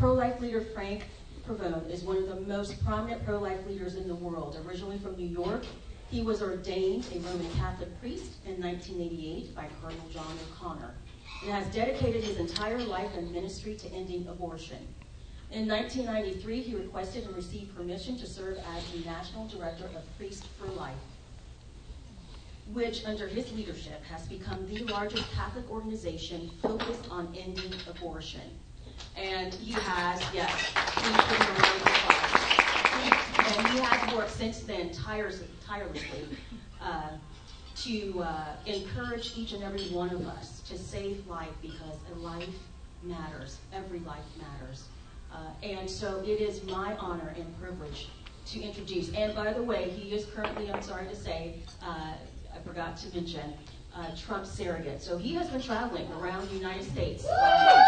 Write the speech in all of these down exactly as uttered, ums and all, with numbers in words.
pro-life leader Frank Pavone is one of the most prominent pro-life leaders in the world. Originally from New York, he was ordained a Roman Catholic priest in nineteen eighty-eight by Cardinal John O'Connor, and has dedicated his entire life and ministry to ending abortion. In nineteen ninety-three, he requested and received permission to serve as the National Director of Priests for Life, which under his leadership has become the largest Catholic organization focused on ending abortion. And he has, yes, he's been a really and he has worked since then tirelessly, tirelessly uh, to uh, encourage each and every one of us to save life, because a life matters. Every life matters. Uh, and so it is my honor and privilege to introduce, and by the way, he is currently, I'm sorry to say, uh, I forgot to mention, uh, Trump's surrogate. So he has been traveling around the United States. Uh,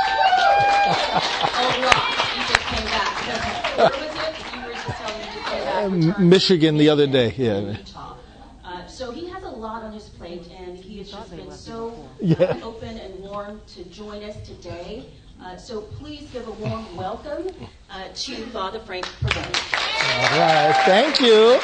a lot. He just came back. Where was it? You were just telling me he just came back. Uh, Michigan the other day, yeah. Utah. Uh, so he has a lot on his plate, and he has just been so uh, yeah. open and warm to join us today. Uh, so please give a warm welcome uh, to Father Frank Pavone. All right, thank you.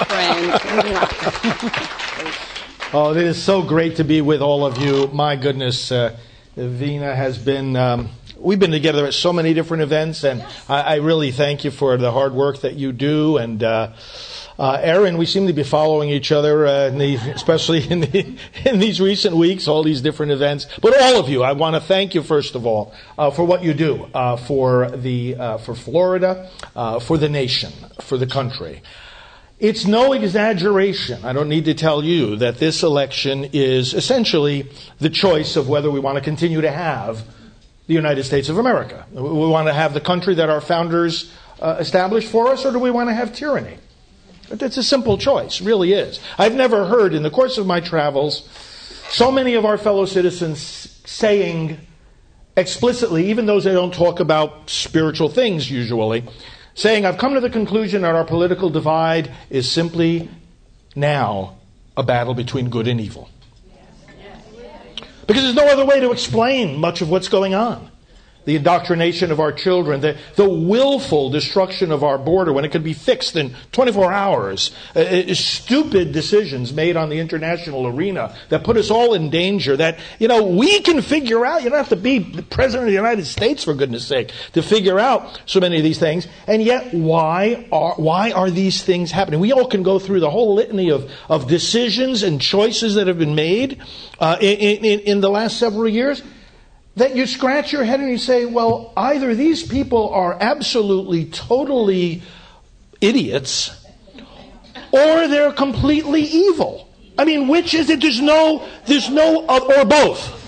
Oh, it is so great to be with all of you. My goodness, uh, Vina has been, um, we've been together at so many different events, and yes. I, I really thank you for the hard work that you do. And uh, uh, Aaron, we seem to be following each other, uh, in the, especially in, the, in these recent weeks, all these different events. But all of you, I want to thank you, first of all, uh, for what you do uh, for the uh, for Florida, uh, for the nation, for the country. It's no exaggeration, I don't need to tell you, that this election is essentially the choice of whether we want to continue to have the United States of America. We want to have the country that our founders uh, established for us, or do we want to have tyranny? It's a simple choice, really is. I've never heard in the course of my travels so many of our fellow citizens saying explicitly, even those that don't talk about spiritual things usually, saying, I've come to the conclusion that our political divide is simply now a battle between good and evil. Because there's no other way to explain much of what's going on. The indoctrination of our children, the, the willful destruction of our border when it could be fixed in twenty-four hours, uh, stupid decisions made on the international arena that put us all in danger, that, you know, we can figure out. You don't have to be the President of the United States, for goodness sake, to figure out so many of these things. And yet, why are, why are these things happening? We all can go through the whole litany of, of decisions and choices that have been made uh, in, in, in the last several years, that you scratch your head and you say, well, either these people are absolutely, totally idiots, or they're completely evil. I mean, which is it? There's no, there's no, or both.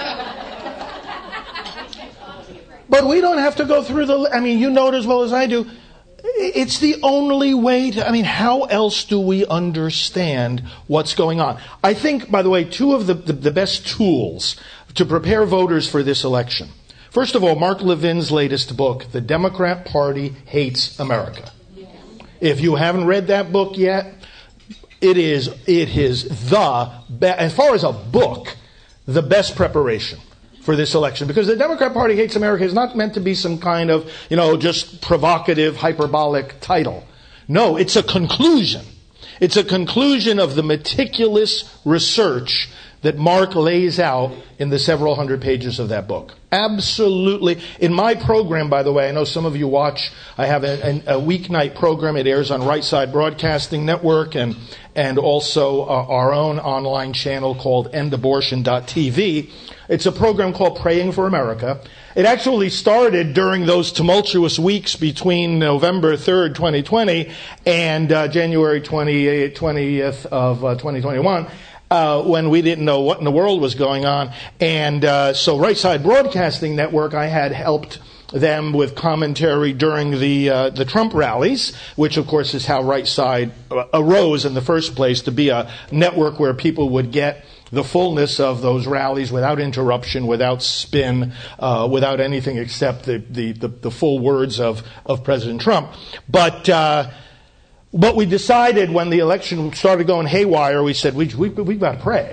But we don't have to go through the, I mean, you know it as well as I do. It's the only way to, I mean, how else do we understand what's going on? I think, by the way, two of the, the, the best tools to prepare voters for this election. First of all, Mark Levin's latest book, The Democrat Party Hates America. If you haven't read that book yet, it is, it is the, be- as far as a book, the best preparation for this election. Because the Democrat Party Hates America is not meant to be some kind of, you know, just provocative, hyperbolic title. No, it's a conclusion. It's a conclusion of the meticulous research that Mark lays out in the several hundred pages of that book. Absolutely. In my program, by the way, I know some of you watch, I have a, a, a weeknight program. It airs on Right Side Broadcasting Network and and also uh, our own online channel called end abortion dot t v. It's a program called Praying for America. It actually started during those tumultuous weeks between November third, twenty twenty and uh, January twentieth of uh, twenty twenty-one. Uh, when we didn't know what in the world was going on. And uh, so Right Side Broadcasting Network, I had helped them with commentary during the uh, the Trump rallies, which of course is how Right Side arose in the first place, to be a network where people would get the fullness of those rallies without interruption, without spin, uh, without anything except the, the, the, the full words of, of President Trump. But uh But we decided when the election started going haywire, we said, we, we, we've got to pray.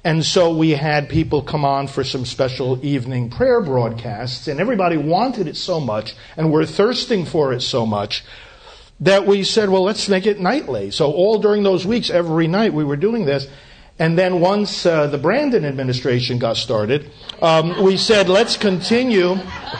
And so we had people come on for some special evening prayer broadcasts, and everybody wanted it so much, and were thirsting for it so much, that we said, well, let's make it nightly. So all during those weeks, every night, we were doing this. And then once uh, the Brandon administration got started, um, we said, let's continue...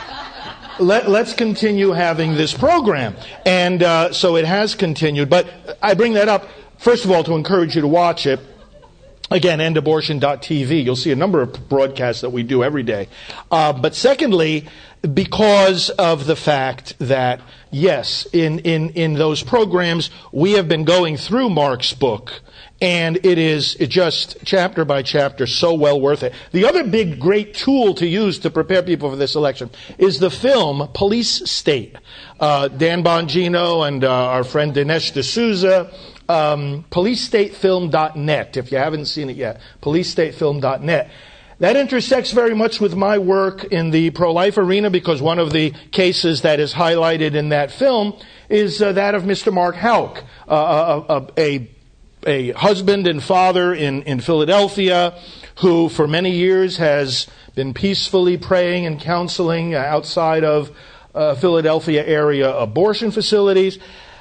Let, let's continue having this program. And uh, so it has continued. But I bring that up, first of all, to encourage you to watch it. Again, end abortion dot t v. You'll see a number of broadcasts that we do every day. Uh, but secondly, because of the fact that, yes, in, in, in those programs, we have been going through Mark's book. And it is just chapter by chapter so well worth it. The other big great tool to use to prepare people for this election is the film Police State. Uh, Dan Bongino and uh, our friend Dinesh D'Souza, um, police state film dot net, if you haven't seen it yet, police state film dot net. That intersects very much with my work in the pro-life arena, because one of the cases that is highlighted in that film is uh, that of Mister Mark Houck, uh, a, a a husband and father in, in Philadelphia who for many years has been peacefully praying and counseling outside of uh, Philadelphia area abortion facilities.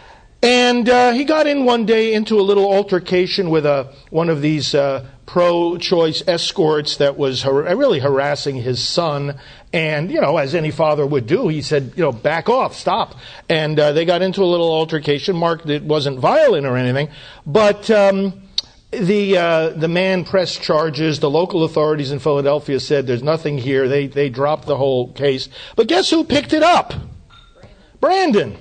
And uh, he got in one day into a little altercation with a one of these uh, pro-choice escorts that was har- really harassing his son. And, you know, as any father would do, he said, you know, back off, stop. And uh, they got into a little altercation. Mark, it wasn't violent or anything, but um, the uh, the man pressed charges. The local authorities in Philadelphia said there's nothing here. They they dropped the whole case. But guess who picked it up? Brandon.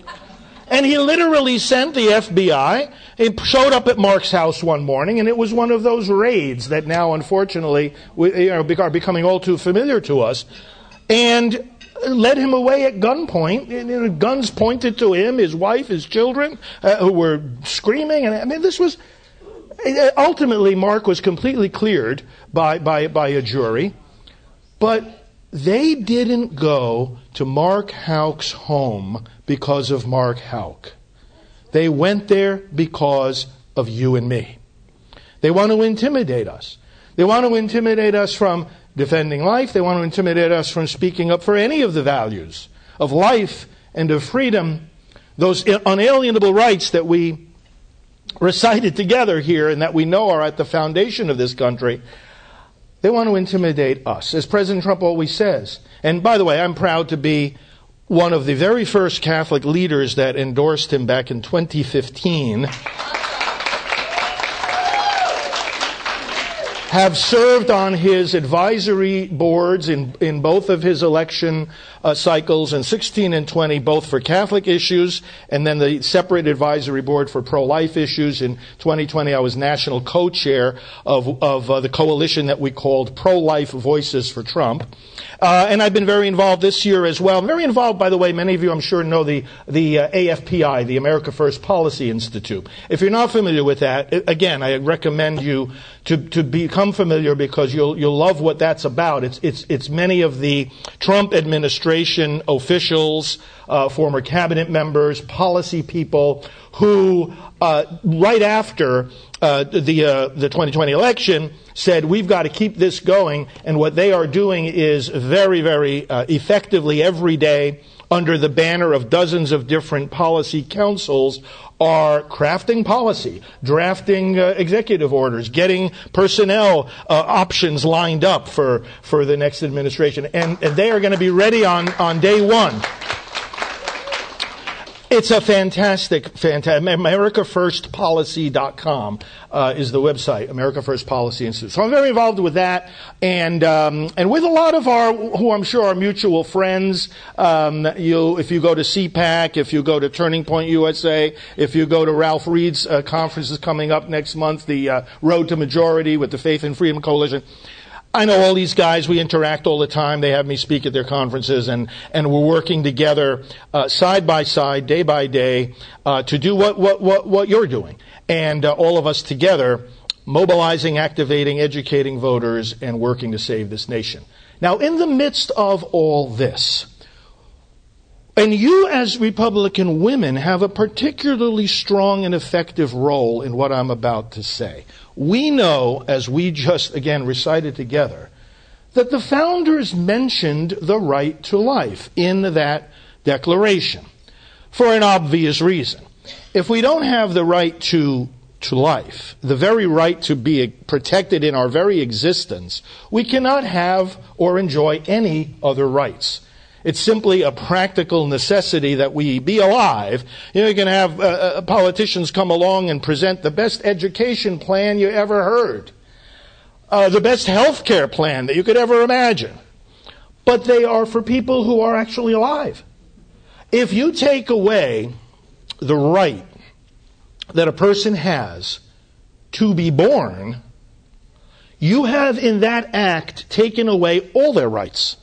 And he literally sent the F B I. It showed up at Mark's house one morning, and it was one of those raids that now, unfortunately, we, you know, are becoming all too familiar to us, and led him away at gunpoint. You know, guns pointed to him, his wife, his children, uh, who were screaming. And I mean, this was ultimately Mark was completely cleared by by by a jury, but they didn't go to Mark Houck's home because of Mark Houck. They went there because of you and me. They want to intimidate us. They want to intimidate us from defending life. They want to intimidate us from speaking up for any of the values of life and of freedom, those unalienable rights that we recited together here and that we know are at the foundation of this country. They want to intimidate us, as President Trump always says. And by the way, I'm proud to be one of the very first Catholic leaders that endorsed him back in twenty fifteen. Have served on his advisory boards in, in both of his election uh, cycles, in sixteen and twenty, both for Catholic issues, and then the separate advisory board for pro-life issues. In twenty twenty, I was national co-chair of, of uh, the coalition that we called Pro-Life Voices for Trump. Uh, and I've been very involved this year as well. Very involved, by the way, many of you I'm sure know the, the uh, A F P I, the America First Policy Institute. If you're not familiar with that, again, I recommend you to, to become familiar, because you'll, you'll love what that's about. It's, it's, it's many of the Trump administration officials, uh, former cabinet members, policy people who, uh, right after, uh, the, uh, the twenty twenty election said, we've got to keep this going. And what they are doing is very, very, uh, effectively every day, under the banner of dozens of different policy councils, are crafting policy, drafting uh, executive orders, getting personnel uh, options lined up for, for the next administration. And, and they are going to be ready on, on day one. It's a fantastic, fantastic, America First Policy dot com uh, is the website, America First Policy Institute. So I'm very involved with that, and um, and with a lot of our, who I'm sure are mutual friends. Um, you, if you go to C PAC, if you go to Turning Point U S A, if you go to Ralph Reed's uh, conferences coming up next month, the uh, Road to Majority with the Faith and Freedom Coalition. I know all these guys. We interact all the time. They have me speak at their conferences, and, and we're working together uh, side by side, day by day, uh, to do what, what, what, what you're doing. And uh, all of us together, mobilizing, activating, educating voters, and working to save this nation. Now, in the midst of all this, and you as Republican women have a particularly strong and effective role in what I'm about to say. we know, as we just, again, recited together, that the founders mentioned the right to life in that declaration for an obvious reason. If we don't have the right to, to life, the very right to be protected in our very existence, we cannot have or enjoy any other rights. It's simply a practical necessity that we be alive. You know, you can have uh, uh, politicians come along and present the best education plan you ever heard, uh, the best health care plan that you could ever imagine. But they are for people who are actually alive. If you take away the right that a person has to be born, you have in that act taken away all their rights.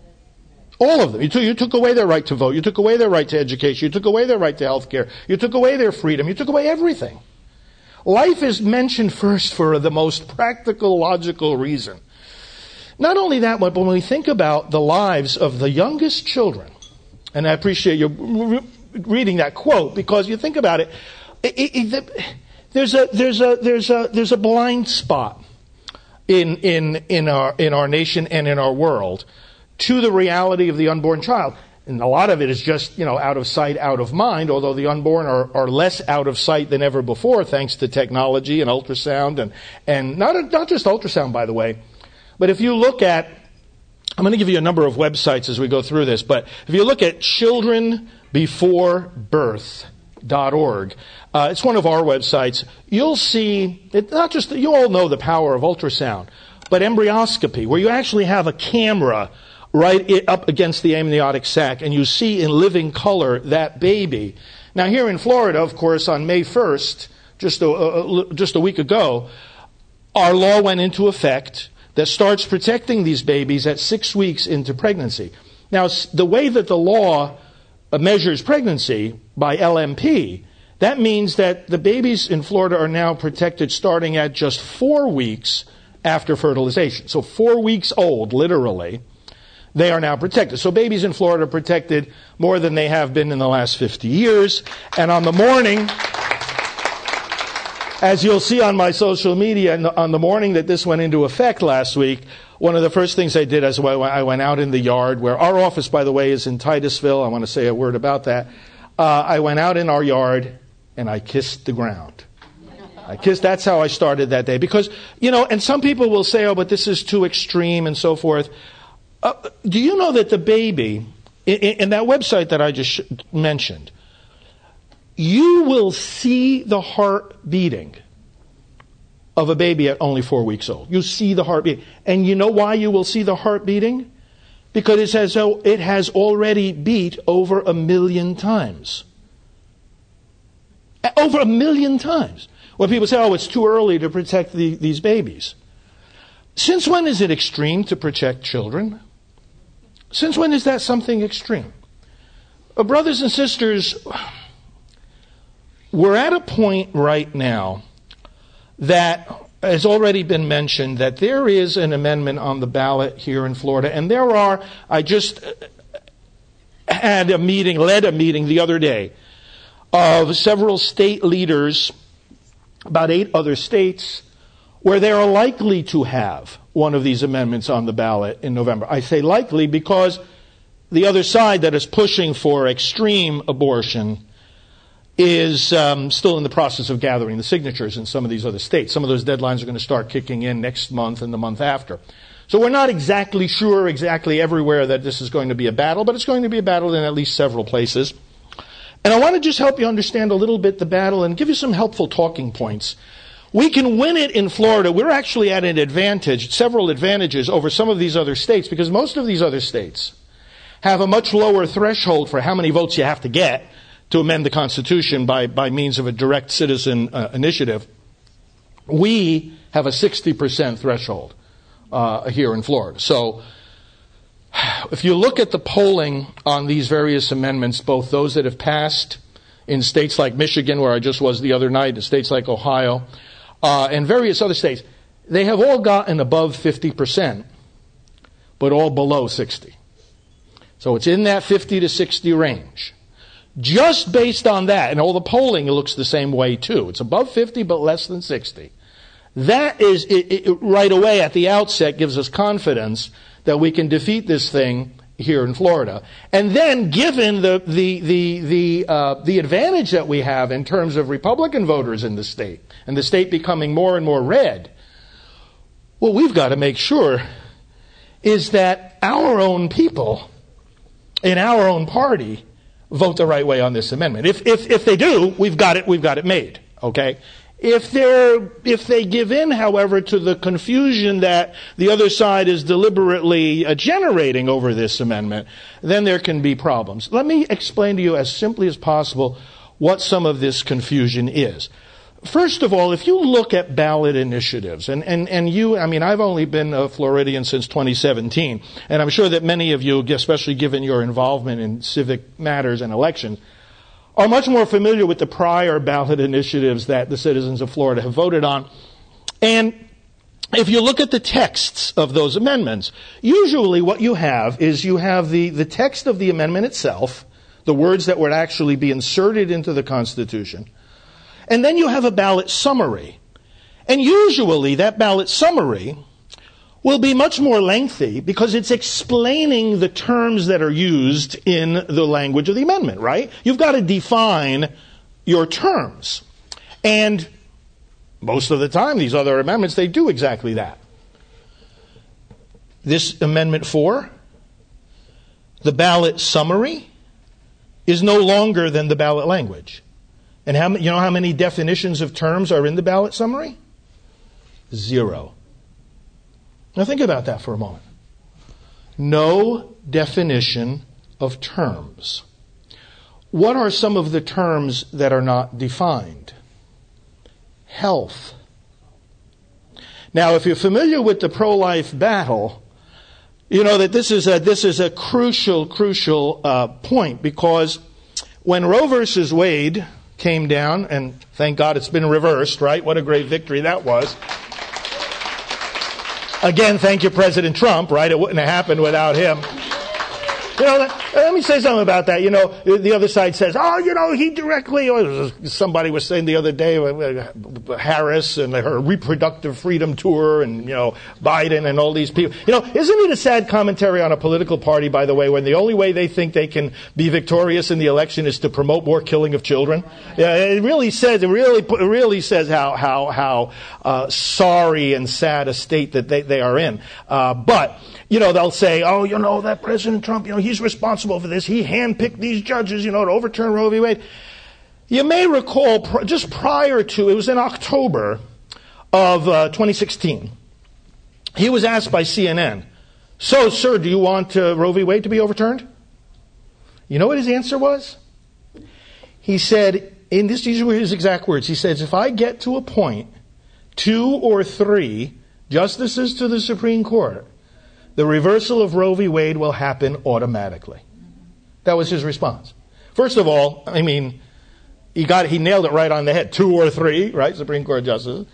All of them. You took, you took away their right to vote. You took away their right to education. You took away their right to health care. You took away their freedom. You took away everything. Life is mentioned first for the most practical, logical reason. Not only that, but when we think about the lives of the youngest children, and I appreciate you reading that quote, because you think about it, it, it, it there's a there's a there's a there's a blind spot in in in our in our nation and in our world to the reality of the unborn child. And a lot of it is just, you know, out of sight, out of mind, although the unborn are, are less out of sight than ever before thanks to technology and ultrasound and, and not, not just ultrasound, by the way, but if you look at, I'm going to give you a number of websites as we go through this, but if you look at children before birth dot org, uh, it's one of our websites, you'll see, it not just, you all know the power of ultrasound, but embryoscopy, where you actually have a camera right up against the amniotic sac, and you see in living color that baby. Now here in Florida, of course, on May first, just a, a, just a week ago, our law went into effect that starts protecting these babies at six weeks into pregnancy. Now, the way that the law measures pregnancy by L M P, that means that the babies in Florida are now protected starting at just four weeks after fertilization. So four weeks old, literally, they are now protected. So babies in Florida are protected more than they have been in the last fifty years. And on the morning, as you'll see on my social media, on the morning that this went into effect last week, one of the first things I did is I went out in the yard, where our office, by the way, is in Titusville. I want to say a word about that. Uh, I went out in our yard and I kissed the ground. I kissed, that's how I started that day. Because, you know, and some people will say, oh, but this is too extreme and so forth. Uh, do you know that the baby, in, in that website that I just sh- mentioned, you will see the heart beating of a baby at only four weeks old. You see the heart beating. And you know why you will see the heart beating? Because it says, oh, it has already beat over a million times. Over a million times. When people say, oh, it's too early to protect the, these babies. Since when is it extreme to protect children? Since when is that something extreme? Uh, brothers and sisters, we're at a point right now that has already been mentioned that there is an amendment on the ballot here in Florida, and there are, I just had a meeting, led a meeting the other day of several state leaders, about eight other states, where they are likely to have one of these amendments on the ballot in November. I say likely because the other side that is pushing for extreme abortion is um, still in the process of gathering the signatures in some of these other states. Some of those deadlines are going to start kicking in next month and the month after. So we're not exactly sure exactly everywhere that this is going to be a battle, but it's going to be a battle in at least several places. And I want to just help you understand a little bit the battle and give you some helpful talking points. We can win it in Florida. We're actually at an advantage, several advantages over some of these other states, because most of these other states have a much lower threshold for how many votes you have to get to amend the Constitution by, by means of a direct citizen uh, initiative. We have a sixty percent threshold uh, here in Florida. So if you look at the polling on these various amendments, both those that have passed in states like Michigan, where I just was the other night, in states like Ohio, uh, and various other states, they have all gotten above fifty percent, but all below sixty. So it's in that fifty to sixty range. Just based on that, and all the polling looks the same way too. It's above fifty, but less than sixty. That is, it, it, right away at the outset, gives us confidence that we can defeat this thing here in Florida. And then, given the the the the uh, the advantage that we have in terms of Republican voters in the state, and the state becoming more and more red, what we've got to make sure is that our own people in our own party vote the right way on this amendment. If if if they do, we've got it. We've got it made. Okay. If they're, if they give in, however, to the confusion that the other side is deliberately uh, generating over this amendment, then there can be problems. Let me explain to you as simply as possible what some of this confusion is. First of all, if you look at ballot initiatives, and, and, and you, I mean, I've only been a Floridian since twenty seventeen, and I'm sure that many of you, especially given your involvement in civic matters and elections, are much more familiar with the prior ballot initiatives that the citizens of Florida have voted on. And if you look at the texts of those amendments, usually what you have is you have the, the text of the amendment itself, the words that would actually be inserted into the Constitution, and then you have a ballot summary. And usually that ballot summary will be much more lengthy because it's explaining the terms that are used in the language of the amendment, right? You've got to define your terms. And most of the time, these other amendments, they do exactly that. This Amendment four, the ballot summary, is no longer than the ballot language. And how, you know how many definitions of terms are in the ballot summary? Zero. Now think about that for a moment. No definition of terms. What are some of the terms that are not defined? Health. Now, if you're familiar with the pro-life battle, you know that this is a, this is a crucial, crucial uh, point, because when Roe versus Wade came down, and thank God it's been reversed, right? What a great victory that was. Again, thank you, President Trump, right? It wouldn't have happened without him. You know, let me say something about that. You know, the other side says, oh, you know, he directly, or somebody was saying the other day, Harris and her reproductive freedom tour, and, you know, Biden and all these people. You know, isn't it a sad commentary on a political party, by the way, when the only way they think they can be victorious in the election is to promote more killing of children? Yeah, it really says, it really, it really says how, how, how, uh, sorry and sad a state that they, they are in. Uh, but, you know, they'll say, oh, you know, that President Trump, you know, he's responsible for this. He handpicked these judges, you know, to overturn Roe v. Wade. You may recall pr- just prior to, it was in October of uh, twenty sixteen, he was asked by C N N, so, sir, do you want uh, Roe v. Wade to be overturned? You know what his answer was? He said, in this, these were his exact words, he says, if I get to a point, two or three justices to the Supreme Court, the reversal of Roe v. Wade will happen automatically. That was his response. First of all, I mean, he got he nailed it right on the head. Two or three, right, Supreme Court justices.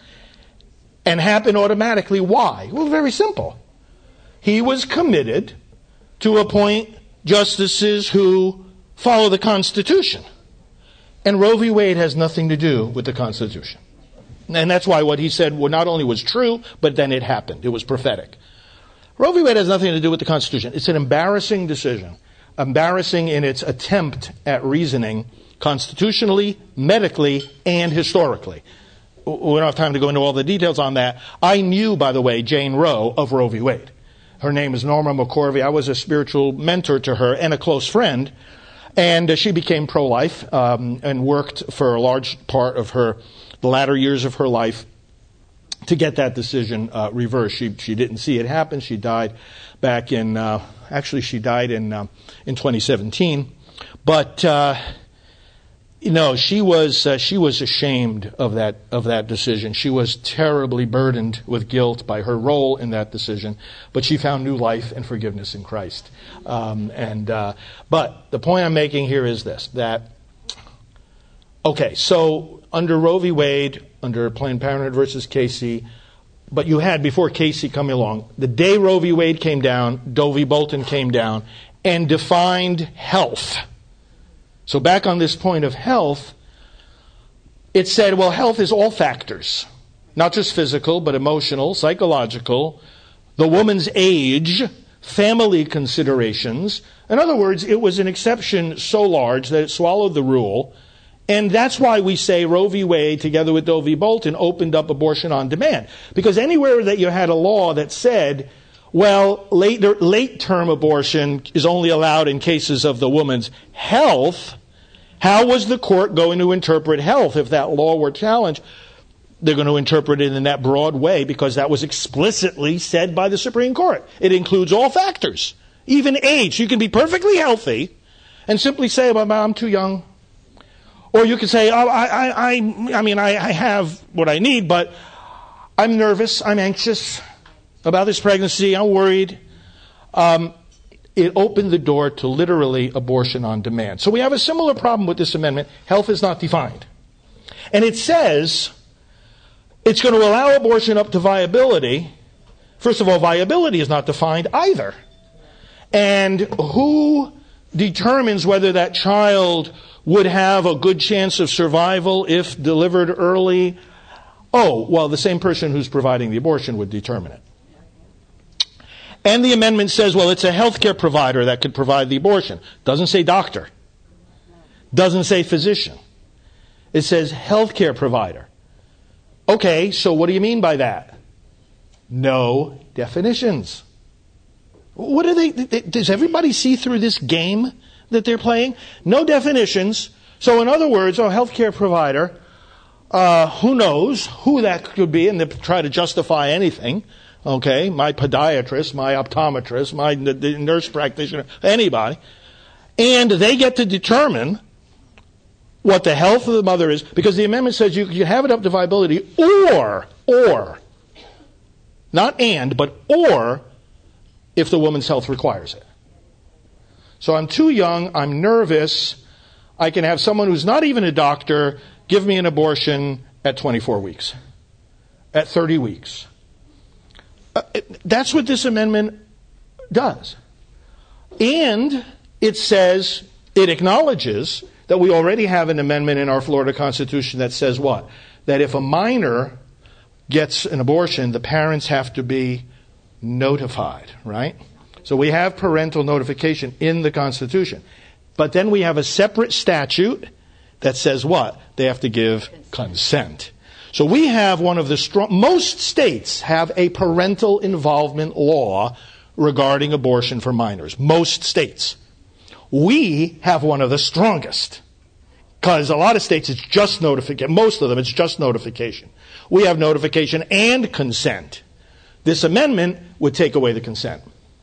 And happen automatically. Why? Well, very simple. He was committed to appoint justices who follow the Constitution. And Roe v. Wade has nothing to do with the Constitution. And that's why what he said not only was true, but then it happened. It was prophetic. Roe v. Wade has nothing to do with the Constitution. It's an embarrassing decision. Embarrassing in its attempt at reasoning constitutionally, medically, and historically. We don't have time to go into all the details on that. I knew, by the way, Jane Roe of Roe v. Wade. Her name is Norma McCorvey. I was a spiritual mentor to her and a close friend. And uh, she became pro-life um, and worked for a large part of her, the latter years of her life, to get that decision uh, reversed. She she didn't see it happen. She died back in, uh, actually she died in uh, in twenty seventeen. But, uh, you know, she was uh, she was ashamed of that of that decision. She was terribly burdened with guilt by her role in that decision. But she found new life and forgiveness in Christ. Um, and uh, but the point I'm making here is this, that, okay, so under Roe v. Wade, under Planned Parenthood versus Casey, but you had, before Casey coming along, the day Roe v. Wade came down, Doe v. Bolton came down, and defined health. So back on this point of health, it said, well, health is all factors, not just physical, but emotional, psychological, the woman's age, family considerations. In other words, it was an exception so large that it swallowed the rule. And that's why we say Roe v. Wade, together with Doe v. Bolton, opened up abortion on demand. Because anywhere that you had a law that said, well, later, late-term abortion is only allowed in cases of the woman's health, how was the court going to interpret health if that law were challenged? They're going to interpret it in that broad way because that was explicitly said by the Supreme Court. It includes all factors, even age. You can be perfectly healthy and simply say, well, I'm too young. Or you could say, oh, I, I, I, I mean, I, I have what I need, but I'm nervous, I'm anxious about this pregnancy, I'm worried. Um, it opened the door to literally abortion on demand. So we have a similar problem with this amendment. Health is not defined. And it says it's going to allow abortion up to viability. First of all, viability is not defined either. And who determines whether that child would have a good chance of survival if delivered early? Oh, well, the same person who's providing the abortion would determine it. And the amendment says, well, it's a healthcare provider that could provide the abortion. Doesn't say doctor. Doesn't say physician. It says healthcare provider. Okay, so what do you mean by that? No definitions. What are they, does everybody see through this game that they're playing? No definitions. So in other words, oh, healthcare provider, uh, who knows who that could be, and they try to justify anything. Okay, my podiatrist, my optometrist, my n- nurse practitioner, anybody. And they get to determine what the health of the mother is, because the amendment says you can have it up to viability, or, or, not and, but or, if the woman's health requires it. So I'm too young, I'm nervous, I can have someone who's not even a doctor give me an abortion at twenty-four weeks, at thirty weeks. Uh, it, that's what this amendment does. And it says, it acknowledges that we already have an amendment in our Florida Constitution that says what? That if a minor gets an abortion, the parents have to be notified, right? So we have parental notification in the Constitution. But then we have a separate statute that says what? They have to give consent. So we have one of the strong, most states have a parental involvement law regarding abortion for minors. Most states. We have one of the strongest. Because a lot of states it's just notification. Most of them it's just notification. We have notification and consent. This amendment would take away the consent.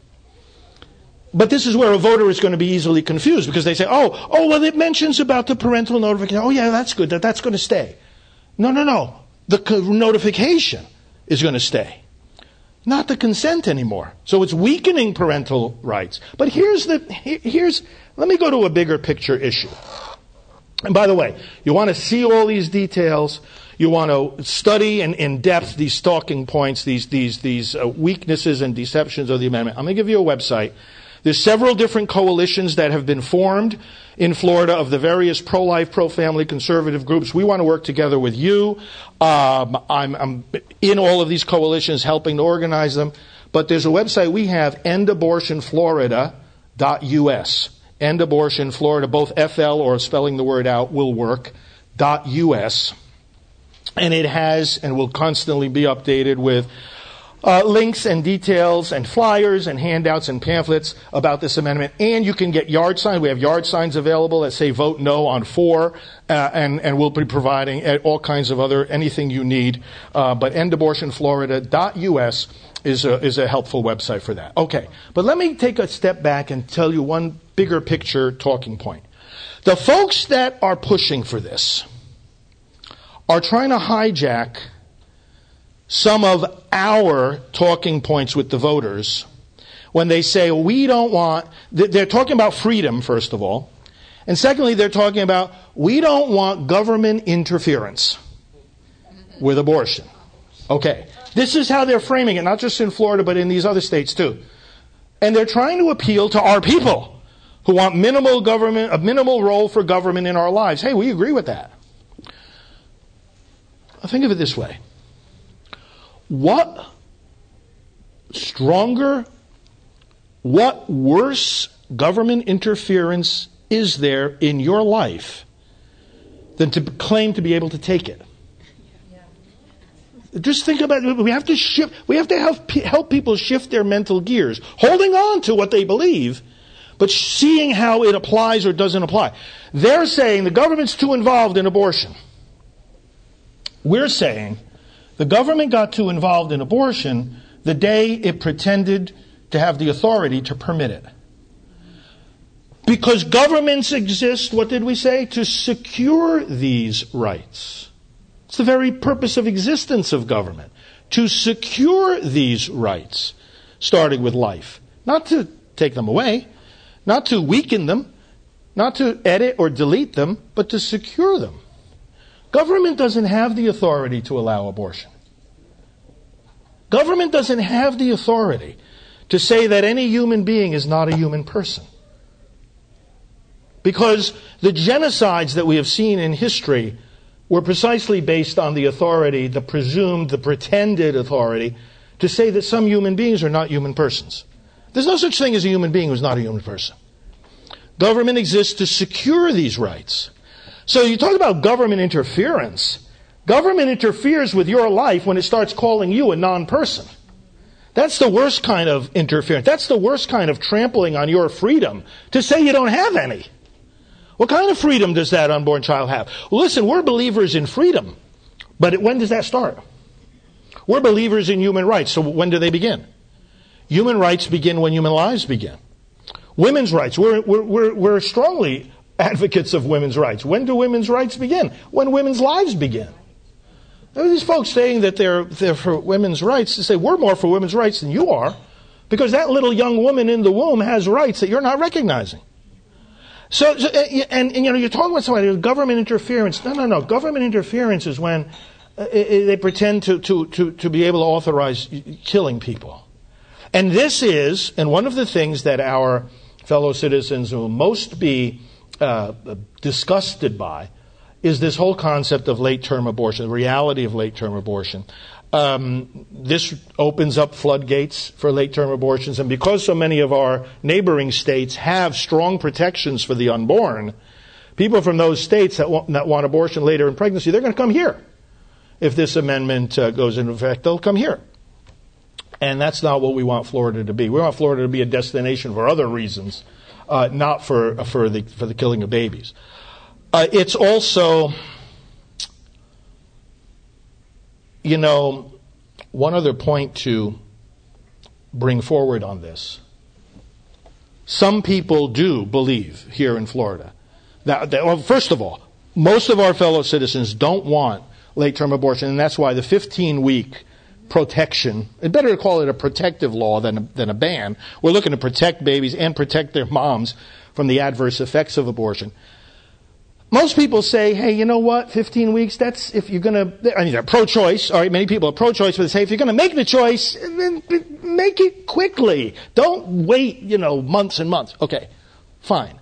But this is where a voter is going to be easily confused because they say, oh, oh, well, it mentions about the parental notification. Oh, yeah, that's good. That, that's going to stay. No, no, no. The co- notification is going to stay. Not the consent anymore. So it's weakening parental rights. But here's the, here's, let me go to a bigger picture issue. And by the way, you want to see all these details. You want to study in, in depth these talking points, these, these, these uh, weaknesses and deceptions of the amendment. I'm going to give you a website. There's several different coalitions that have been formed in Florida of the various pro-life, pro-family, conservative groups. We want to work together with you. Um, I'm, I'm in all of these coalitions helping to organize them. But there's a website we have, end abortion florida dot U S. End Abortion Florida, both F L or spelling the word out will work, dot U S. And it has and will constantly be updated with Uh, links and details and flyers and handouts and pamphlets about this amendment. And you can get yard signs. We have yard signs available that say vote no on four. Uh, and, and we'll be providing all kinds of other, anything you need. Uh, but end abortion florida dot U S is a, is a helpful website for that. Okay. But let me take a step back and tell you one bigger picture talking point. The folks that are pushing for this are trying to hijack some of our talking points with the voters when they say we don't want, they're talking about freedom, first of all. And secondly, they're talking about we don't want government interference with abortion. Okay. This is how they're framing it, not just in Florida, but in these other states too. And they're trying to appeal to our people who want minimal government, a minimal role for government in our lives. Hey, we agree with that. Think of it this way. what stronger, what worse government interference is there in your life than to claim to be able to take it? Just think about it. We have to shift, we have to help, help people shift their mental gears, holding on to what they believe, but seeing how it applies or doesn't apply. They're saying the government's too involved in abortion. We're saying the government got too involved in abortion the day it pretended to have the authority to permit it. Because governments exist, what did we say? To secure these rights. It's the very purpose of existence of government. To secure these rights, starting with life. Not to take them away, not to weaken them, not to edit or delete them, but to secure them. Government doesn't have the authority to allow abortion. Government doesn't have the authority to say that any human being is not a human person. Because the genocides that we have seen in history were precisely based on the authority, the presumed, the pretended authority, to say that some human beings are not human persons. There's no such thing as a human being who's not a human person. Government exists to secure these rights. So you talk about government interference. Government interferes with your life when it starts calling you a non-person. That's the worst kind of interference. That's the worst kind of trampling on your freedom, to say you don't have any. What kind of freedom does that unborn child have? Well, listen, we're believers in freedom. But it, when does that start? We're believers in human rights. So when do they begin? Human rights begin when human lives begin. Women's rights. We're, we're, we're, we're strongly advocates of women's rights. When do women's rights begin? When women's lives begin. There are these folks saying that they're, they're for women's rights. They say, we're more for women's rights than you are. Because that little young woman in the womb has rights that you're not recognizing. So, so and, and you know, you're talking about somebody, government interference. No, no, no. Government interference is when uh, they pretend to, to, to, to be able to authorize killing people. And this is, and one of the things that our fellow citizens will most be uh, disgusted by is this whole concept of late-term abortion, the reality of late-term abortion. Um, this opens up floodgates for late-term abortions, and because so many of our neighboring states have strong protections for the unborn, people from those states that want, that want abortion later in pregnancy, they're going to come here. If this amendment uh, goes into effect, they'll come here. And that's not what we want Florida to be. We want Florida to be a destination for other reasons, uh, not for for the for the killing of babies. Uh, it's also, you know, one other point to bring forward on this. Some people do believe here in Florida that, that well, first of all, most of our fellow citizens don't want late-term abortion, and that's why the fifteen-week protection, it's better to call it a protective law than a, than a ban. We're looking to protect babies and protect their moms from the adverse effects of abortion. Most people say, hey, you know what, fifteen weeks, that's if you're going to, I mean, they're pro-choice, all right, many people are pro-choice, but they say, if you're going to make the choice, then make it quickly. Don't wait, you know, months and months. Okay, fine.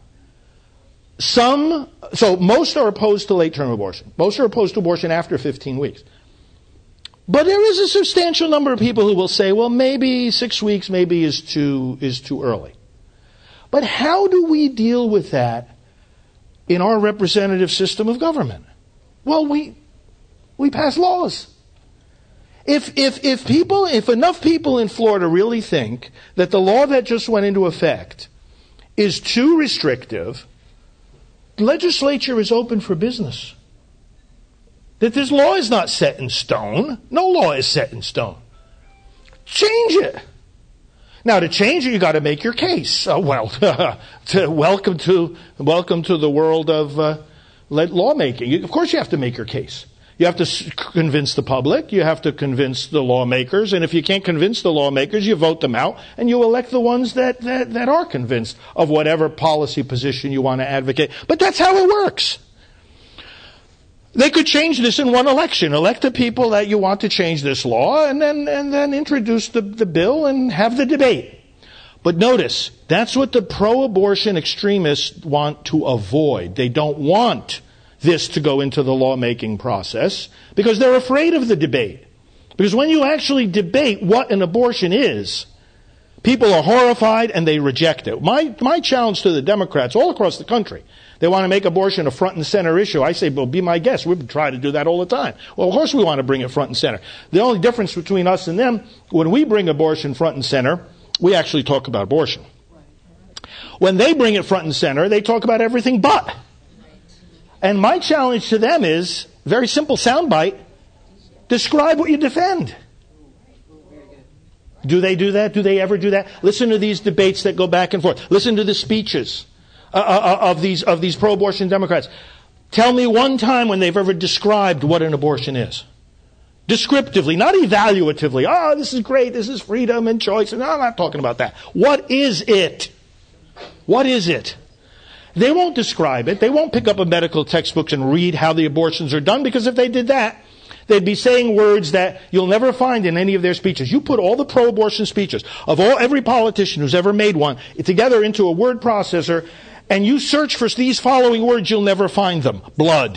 Some, so most are opposed to late-term abortion. Most are opposed to abortion after fifteen weeks. But there is a substantial number of people who will say, well, maybe six weeks maybe is too, is too early. But how do we deal with that in our representative system of government? Well, we we pass laws. If if if people if enough people in Florida really think that the law that just went into effect is too restrictive, the legislature is open for business. That this law is not set in stone. No law is set in stone. Change it. Now, to change it, you got to make your case. Uh, well, to welcome to welcome to the world of uh, lawmaking. You, of course, you have to make your case. You have to s- convince the public. You have to convince the lawmakers. And if you can't convince the lawmakers, you vote them out, and you elect the ones that that, that are convinced of whatever policy position you want to advocate. But that's how it works. They could change this in one election. Elect the people that you want to change this law, and then and then introduce the, the bill and have the debate. But notice, that's what the pro-abortion extremists want to avoid. They don't want this to go into the lawmaking process because they're afraid of the debate. Because when you actually debate what an abortion is, people are horrified and they reject it. My, my challenge to the Democrats all across the country, they want to make abortion a front and center issue. I say, well, be my guest. We try to do that all the time. Well, of course we want to bring it front and center. The only difference between us and them, when we bring abortion front and center, we actually talk about abortion. When they bring it front and center, they talk about everything but. And my challenge to them is, very simple soundbite, describe what you defend. Do they do that? Do they ever do that? Listen to these debates that go back and forth. Listen to the speeches uh, uh, of these of these pro-abortion Democrats. Tell me one time when they've ever described what an abortion is. Descriptively, not evaluatively. Oh, this is great. This is freedom and choice. No, I'm not talking about that. What is it? What is it? They won't describe it. They won't pick up a medical textbook and read how the abortions are done, because if they did that, they'd be saying words that you'll never find in any of their speeches. You put all the pro-abortion speeches of all every politician who's ever made one together into a word processor, and you search for these following words, you'll never find them. Blood,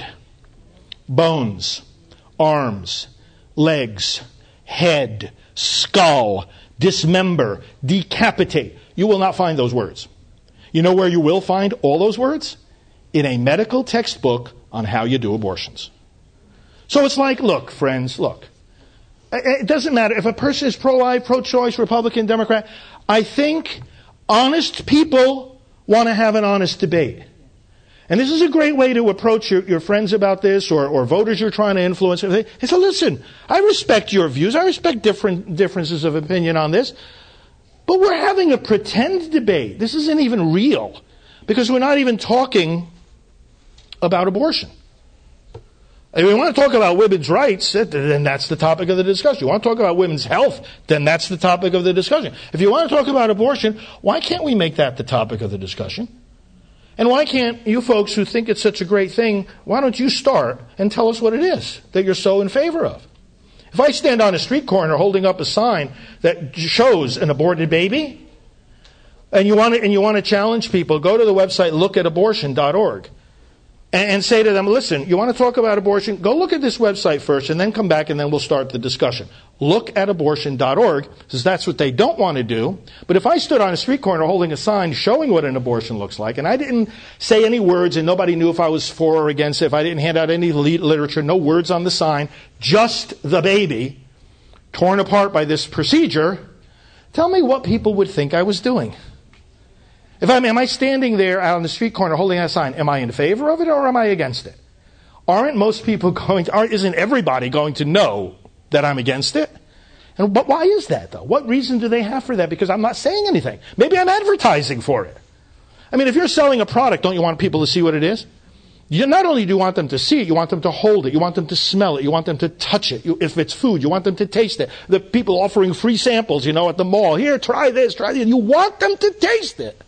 bones, arms, legs, head, skull, dismember, decapitate. You will not find those words. You know where you will find all those words? In a medical textbook on how you do abortions. So it's like, look, friends, look. It doesn't matter if a person is pro-life, pro-choice, Republican, Democrat. I think honest people want to have an honest debate. And this is a great way to approach your, your friends about this, or, or voters you're trying to influence. They say, listen, I respect your views. I respect different differences of opinion on this. But we're having a pretend debate. This isn't even real, because we're not even talking about abortion. If we want to talk about women's rights, then that's the topic of the discussion. You want to talk about women's health, then that's the topic of the discussion. If you want to talk about abortion, why can't we make that the topic of the discussion? And why can't you folks who think it's such a great thing, why don't you start and tell us what it is that you're so in favor of? If I stand on a street corner holding up a sign that shows an aborted baby, and you want to, and you want to challenge people, go to the website look at abortion dot org and, and say to them, listen, you want to talk about abortion? Go look at this website first and then come back and then we'll start the discussion. look at abortion dot org, because that's what they don't want to do. But if I stood on a street corner holding a sign showing what an abortion looks like, and I didn't say any words and nobody knew if I was for or against it, if I didn't hand out any literature, no words on the sign, just the baby torn apart by this procedure, tell me what people would think I was doing. If I'm, am I standing there out on the street corner holding that sign, am I in favor of it or am I against it? Aren't most people going to, aren't, isn't everybody going to know that I'm against it? And, but why is that, though? What reason do they have for that? Because I'm not saying anything. Maybe I'm advertising for it. I mean, if you're selling a product, don't you want people to see what it is? You, not only do you want them to see it, you want them to hold it, you want them to smell it, you want them to touch it. You, if it's food, you want them to taste it. The people offering free samples, you know, at the mall, here, try this, try this. You want them to taste it.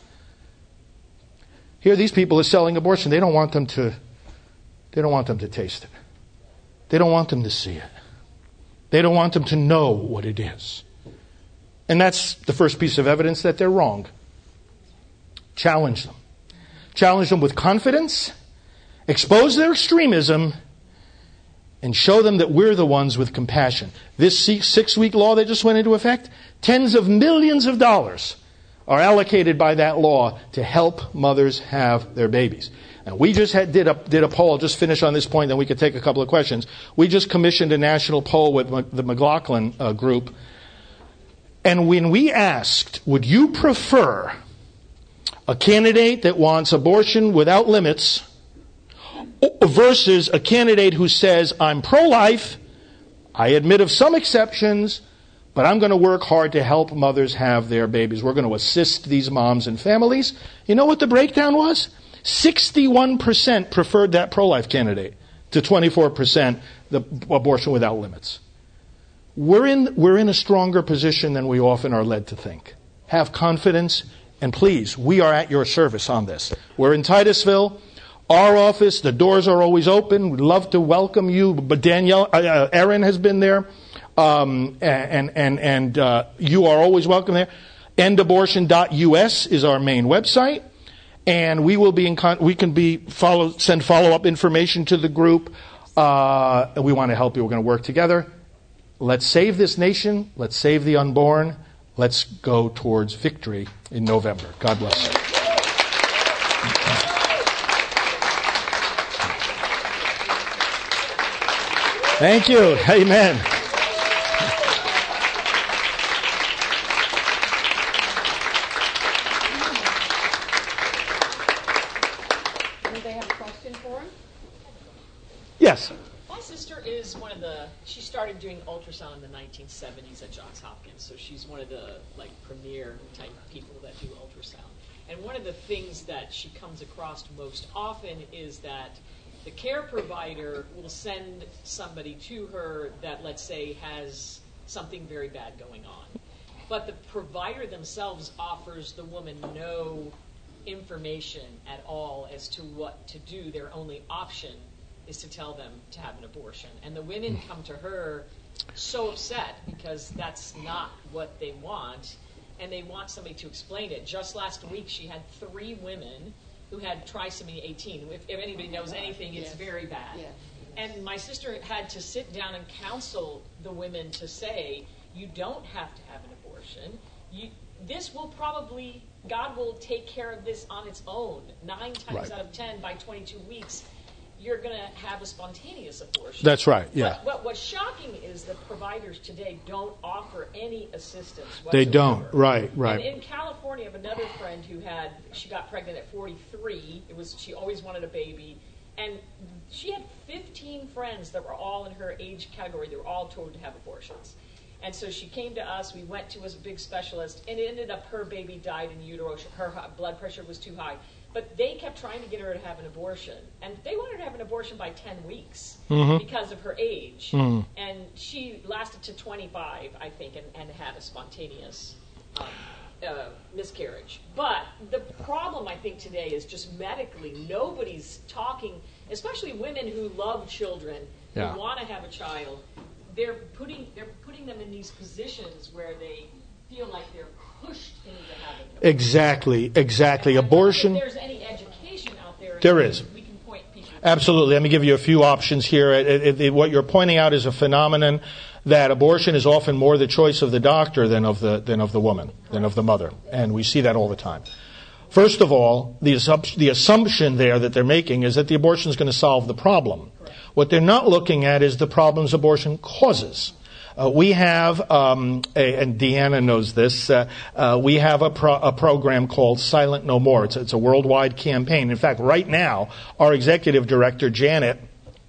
Here, these people are selling abortion. They don't want them to, they don't want them to taste it. They don't want them to see it. They don't want them to know what it is. And that's the first piece of evidence that they're wrong. Challenge them. Challenge them with confidence, expose their extremism, and show them that we're the ones with compassion. This six-week law that just went into effect, tens of millions of dollars are allocated by that law to help mothers have their babies. And we just had, did, a, did a poll, just finish on this point, then we could take a couple of questions. We just commissioned a national poll with the McLaughlin uh, group. And when we asked, would you prefer a candidate that wants abortion without limits versus a candidate who says, I'm pro-life, I admit of some exceptions, but I'm going to work hard to help mothers have their babies. We're going to assist these moms and families. You know what the breakdown was? sixty-one percent preferred that pro-life candidate to twenty-four percent the abortion without limits. We're in, we're in a stronger position than we often are led to think. Have confidence, and please, we are at your service on this. We're in Titusville. Our office, the doors are always open. We'd love to welcome you. But Danielle, uh, Erin has been there. Um, and and and uh, you are always welcome there. end abortion dot U S is our main website, and we will be in con- we can be follow send follow up information to the group. Uh, we want to help you. We're going to work together. let's save this nation. Let's save the unborn. Let's go towards victory in November. God bless you. Thank you. Amen. Anybody have a question for him? Yes. My sister is one of the, she started doing ultrasound in the nineteen seventies at Johns Hopkins, so she's one of the like premier type people that do ultrasound. And one of the things that she comes across most often is that the care provider will send somebody to her that, let's say, has something very bad going on. But the provider themselves offers the woman no information at all as to what to do. Their only option is to tell them to have an abortion. And the women come to her so upset because that's not what they want, and they want somebody to explain it. Just last week, she had three women who had trisomy eighteen. If, if anybody knows anything, it's Yes. very bad. Yes. And my sister had to sit down and counsel the women to say, you don't have to have an abortion. You, this will probably, God will take care of this on its own. Nine times Right. out of ten, by twenty-two weeks, you're going to have a spontaneous abortion. That's right, yeah. But, but what's shocking is that providers today don't offer any assistance whatsoever. They don't. Right, right. And in California, I have another friend who had, she got pregnant at forty-three. It was, she always wanted a baby. And she had fifteen friends that were all in her age category. They were all told to have abortions. And so she came to us. We went to a big specialist, and it ended up her baby died in utero. Her blood pressure was too high. But they kept trying to get her to have an abortion. And they wanted her to have an abortion by ten weeks Mhm. because of her age. Mhm. And she lasted to twenty-five, I think, and, and had a spontaneous um, uh, miscarriage. But the problem, I think, today is just medically, nobody's talking, especially women who love children, Yeah. who want to have a child. They're putting they're putting them in these positions where they feel like they're pushed into having an abortion. Exactly, exactly. And I wonder Abortion. If there's any education out there. There is. We can point people. Absolutely. Let me give you a few options here. It, it, it, what you're pointing out is a phenomenon that abortion is often more the choice of the doctor than of the than of the woman, than of the mother, and we see that all the time. First of all, the, assump- the assumption there that they're making is that the abortion is going to solve the problem. What they're not looking at is the problems abortion causes. Uh, we have, um, a, and Deanna knows this, uh, uh, we have a, pro- a program called Silent No More. It's, it's a worldwide campaign. In fact, right now, our executive director, Janet,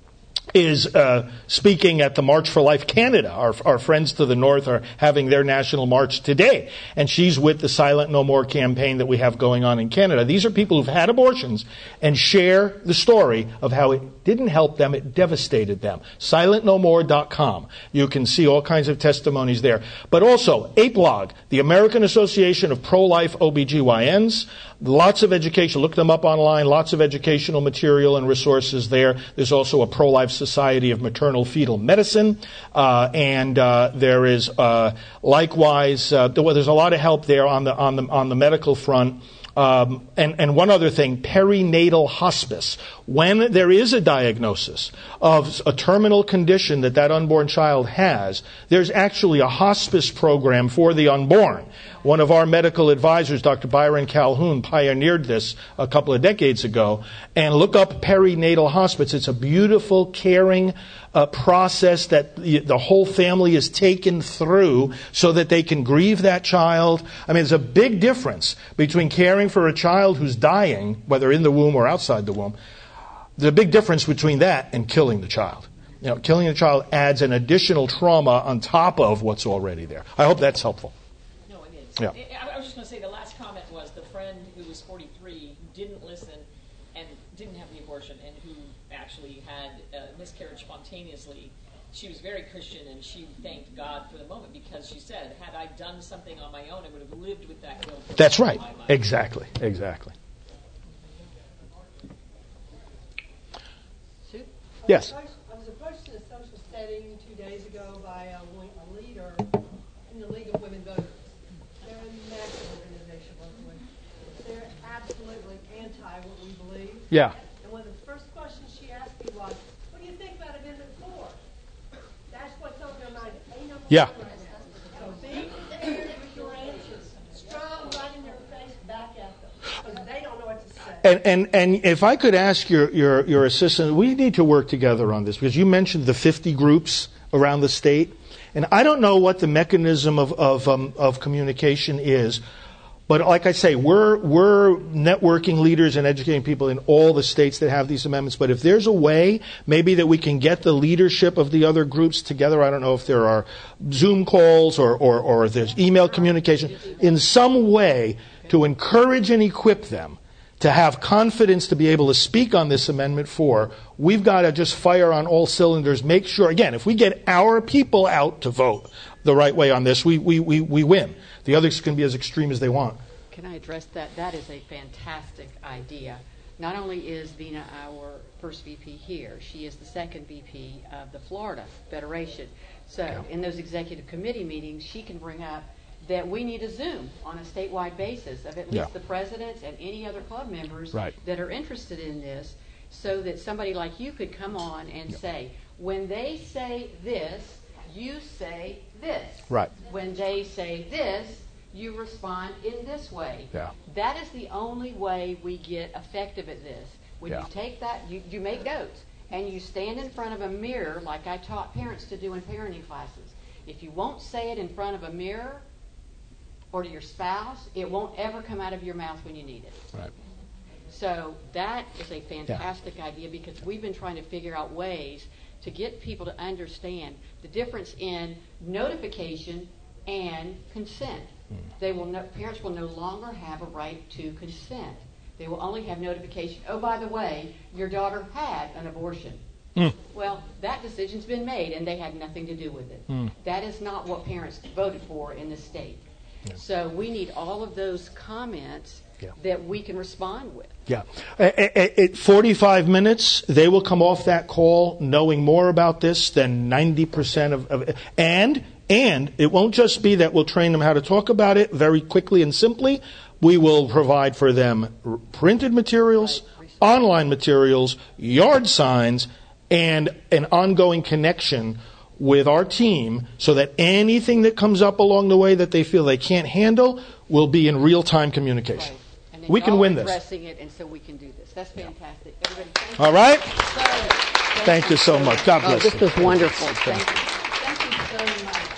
is uh, speaking at the March for Life Canada. Our, our friends to the north are having their national march today. And she's with the Silent No More campaign that we have going on in Canada. These are people who've had abortions and share the story of how it didn't help them, it devastated them. silent no more dot com. You can see all kinds of testimonies there. But also, A P L O G, the American Association of Pro-Life O B G Y Ns. Lots of education. Look them up online. Lots of educational material and resources there. There's also a Pro-Life Society of Maternal Fetal Medicine. Uh, and uh, there is uh, likewise, uh, there's a lot of help there on the, on the, on the medical front. Um, and, and one other thing, perinatal hospice. When there is a diagnosis of a terminal condition that that unborn child has, there's actually a hospice program for the unborn. One of our medical advisors, Doctor Byron Calhoun, pioneered this a couple of decades ago. And look up perinatal hospice. It's a beautiful, caring uh, process that the, the whole family is taken through so that they can grieve that child. I mean, there's a big difference between caring for a child who's dying, whether in the womb or outside the womb. There's a big difference between that and killing the child. You know, killing a child adds an additional trauma on top of what's already there. I hope that's helpful. No, it is. Yeah. I, I was just going to say the last comment was the friend who was forty-three who didn't listen and didn't have the abortion and who actually had a miscarriage spontaneously. She was very Christian and she thanked God for the moment because she said, had I done something on my own, I would have lived with that guilt. for That's the right. rest of my life. Exactly. Exactly. Yes. I was approached in a social setting two days ago by a, a leader in the League of Women Voters. They're a massive organization, by the way. They're absolutely anti what we believe. Yeah. And one of the first questions she asked me was, what do you think about Amendment four? That's what's on their mind. Yeah. So be prepared with your answers. Strong right in their face, back at them. Because they don't know what to say. And, and and if I could ask your, your, your assistant, we need to work together on this, because you mentioned the fifty groups around the state, and I don't know what the mechanism of of, um, of communication is, but like I say, we're we're networking leaders and educating people in all the states that have these amendments. But if there's a way, maybe that we can get the leadership of the other groups together. I don't know if there are Zoom calls or or, or if there's email communication in some way to encourage and equip them to have confidence to be able to speak on this Amendment four. We've got to just fire on all cylinders, make sure, again, if we get our people out to vote the right way on this, we, we, we, we win. The others can be as extreme as they want. Can I address that? That is a fantastic idea. Not only is Vina our first V P here, she is the second V P of the Florida Federation. So Yeah. in those executive committee meetings, she can bring up that we need a Zoom on a statewide basis of at least Yeah. the presidents and any other club members Right. that are interested in this, so that somebody like you could come on and say, when they say this, you say this. Right. When they say this, you respond in this way. Yeah. That is the only way we get effective at this. When Yeah. you take that, you, you make notes, and you stand in front of a mirror like I taught parents to do in parenting classes. If you won't say it in front of a mirror or to your spouse, it won't ever come out of your mouth when you need it. Right. So that is a fantastic idea, because we've been trying to figure out ways to get people to understand the difference in notification and consent. Mm. They will no, parents will no longer have a right to consent. They will only have notification. Oh, by the way, your daughter had an abortion. Mm. Well, that decision's been made, and they had nothing to do with it. Mm. That is not what parents voted for in this state. Yeah. So we need all of those comments Yeah. that we can respond with. Yeah. At, at, at forty-five minutes, they will come off that call knowing more about this than ninety percent of, of and and it won't just be that we'll train them how to talk about it very quickly and simply. We will provide for them r- printed materials, online materials, yard signs, and an ongoing connection with our team, so that anything that comes up along the way that they feel they can't handle will be in real-time communication. Right. And then We you're can all win this. addressing it, and so we can do this. That's fantastic. Everybody, thank you. All right? so much. Thank you so much. God Oh, bless this you. was wonderful. Thank Thank you. you. Thank you so much.